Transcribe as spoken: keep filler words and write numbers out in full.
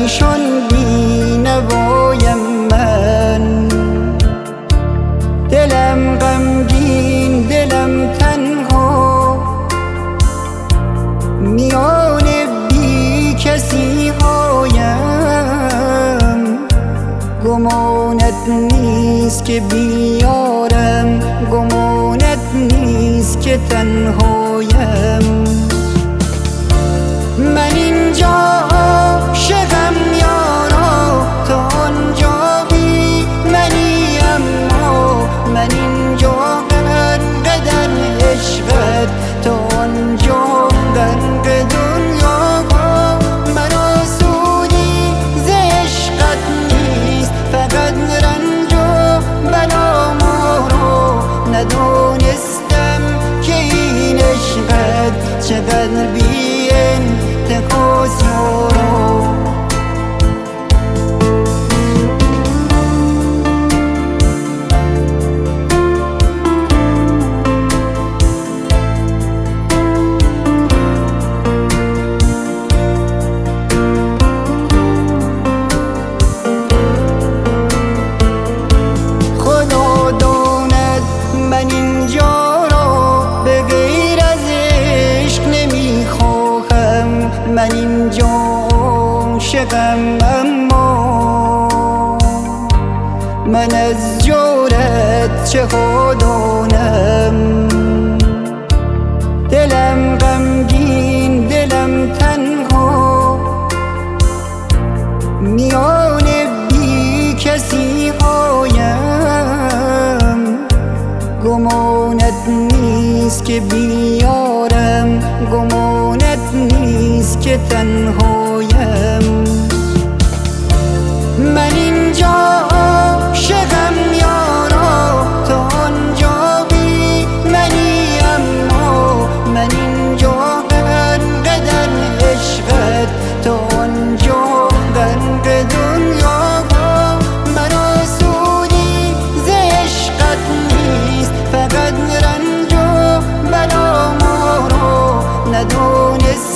پریشان بی نوایم من، دلم غمگین دلم تنها، میان بی کسی هایم. گمانت نیست که بیارم، گمانت نیست که تنهایم. من اینجا عاشقم یارا، تا آنجا بی منی، اما من اینجا غرق در عشقت، تا آنجا غرق دنیا. مرا سودی ز عشقت نیست، فقط رنج و بلا ما رو. ندانستم که این عشقت چقدر بی انتقاص یارا. خدا داند من اینجا را به غیر از عشق نمیخواهم. من اینجا عاشقم، اما من از جورت چه ها دانم. دلم غمگین دلم تنها، میان بی کسی هایم. گمانت نیست که بیارم، گمانت نیست که تنهایم. من اینجا عاشقم یارا، تا آنجا بی منی، اما من اینجا غرق در عشقت، تا آنجا غرق دنیا. مرا سودی ز عشقت نیست، فقط رنج و بلا ما رو. ندانست